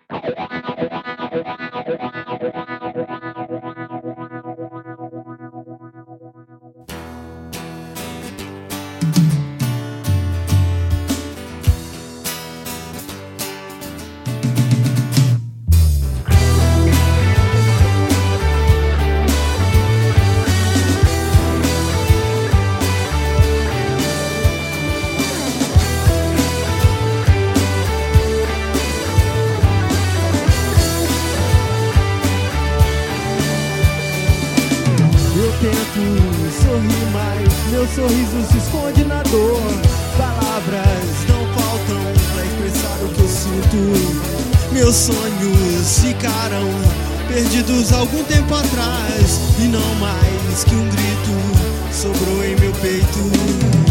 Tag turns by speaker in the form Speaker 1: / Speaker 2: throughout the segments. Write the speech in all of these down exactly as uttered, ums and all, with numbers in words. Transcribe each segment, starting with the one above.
Speaker 1: Tento sorrir, mas meu sorriso se esconde na dor. Palavras não faltam pra expressar o que eu sinto. Meus sonhos ficaram perdidos algum tempo atrás, e não mais que um grito sobrou em meu peito.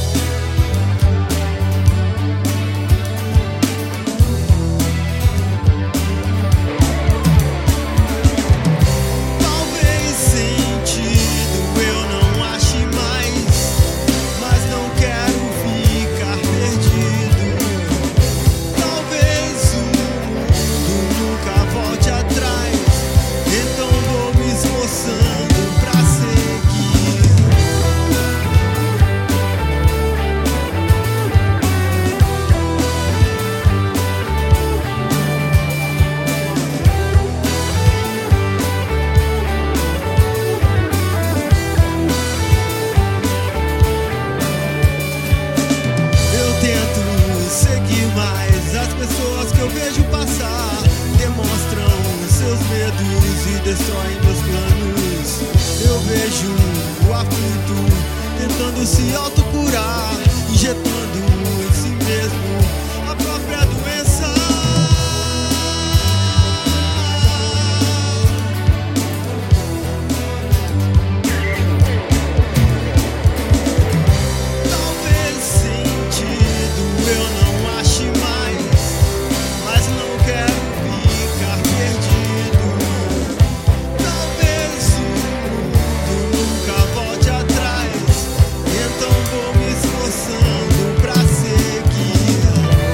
Speaker 1: Eu vejo passar, demonstram seus medos e destroem meus planos. Eu vejo o aflito tentando se autocurar, injetando em si mesmo a própria doença. Talvez sentido eu não ache mais, mas não quero ficar perdido. Talvez o mundo nunca volte atrás, então vou me esforçando pra seguir.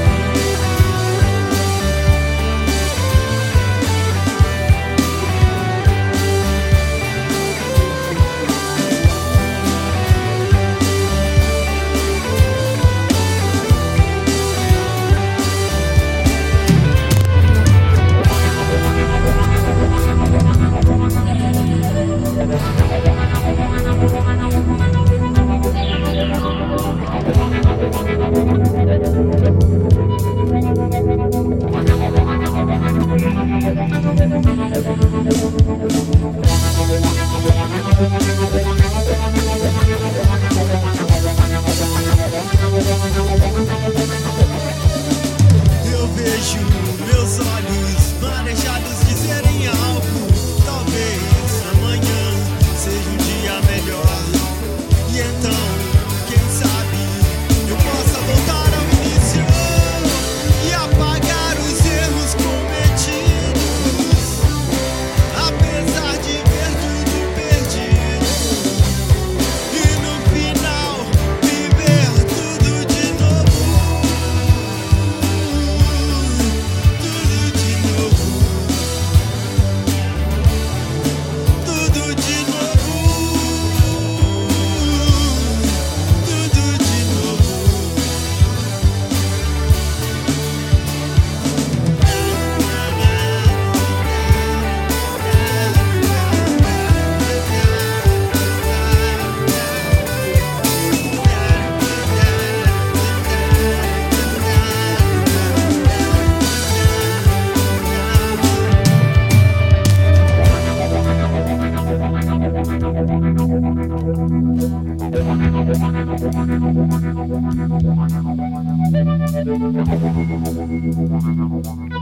Speaker 1: Eu vejo meus olhos marejados dizerem algo. Talvez amanhã seja um dia melhor, e então, quem sabe, eu possa voltar ao início e apagar os erros cometidos, apesar de ver tudo perdido, e no final viver tudo de novo. Tudo de novo. Tudo de novo. Tudo de novo.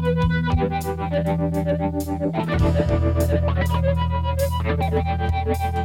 Speaker 1: Thank you.